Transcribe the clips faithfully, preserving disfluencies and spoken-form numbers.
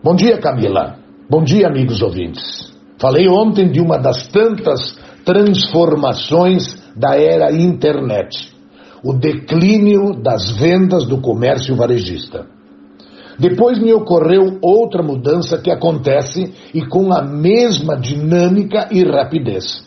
Bom dia, Camila. Bom dia, amigos ouvintes. Falei ontem de uma das tantas transformações da era internet, o declínio das vendas do comércio varejista. Depois me ocorreu outra mudança que acontece e com a mesma dinâmica e rapidez.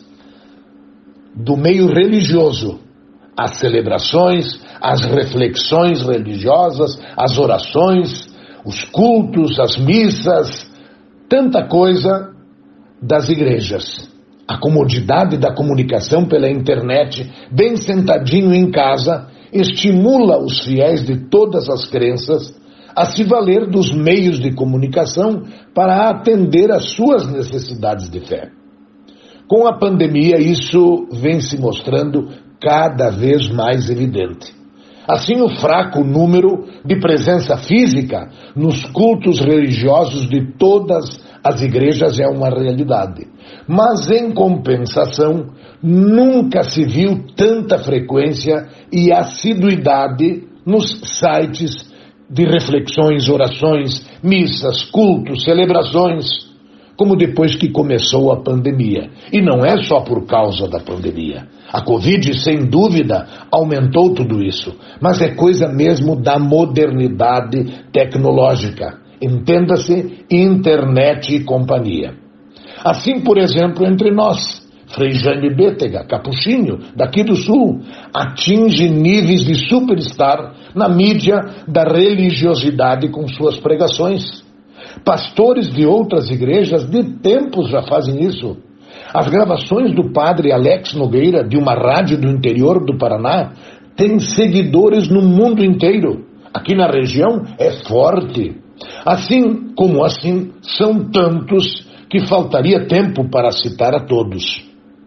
Do meio religioso, as celebrações, as reflexões religiosas, as orações, os cultos, as missas, tanta coisa das igrejas. A comodidade da comunicação pela internet, bem sentadinho em casa, estimula os fiéis de todas as crenças a se valer dos meios de comunicação para atender às suas necessidades de fé. Com a pandemia, isso vem se mostrando cada vez mais evidente. Assim, o fraco número de presença física nos cultos religiosos de todas as igrejas é uma realidade. Mas, em compensação, nunca se viu tanta frequência e assiduidade nos sites de reflexões, orações, missas, cultos, celebrações, como depois que começou a pandemia. E não é só por causa da pandemia. A Covid, sem dúvida, aumentou tudo isso, mas é coisa mesmo da modernidade tecnológica. Entenda-se, internet e companhia. Assim, por exemplo, entre nós, Frei Jaime Bétega, capuchinho, daqui do Sul, atinge níveis de superstar na mídia da religiosidade com suas pregações. Pastores de outras igrejas de tempos já fazem isso. As gravações do padre Alex Nogueira, de uma rádio do interior do Paraná, têm seguidores no mundo inteiro. Aqui na região é forte. Assim como assim, são tantos que faltaria tempo para citar a todos.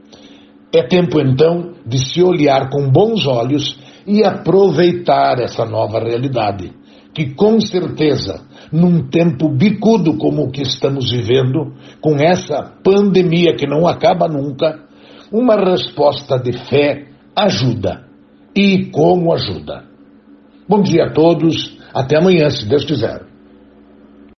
É tempo, então, de se olhar com bons olhos e aproveitar essa nova realidade, que com certeza, num tempo bicudo como o que estamos vivendo, com essa pandemia que não acaba nunca, uma resposta de fé ajuda. E como ajuda? Bom dia a todos, até amanhã, se Deus quiser.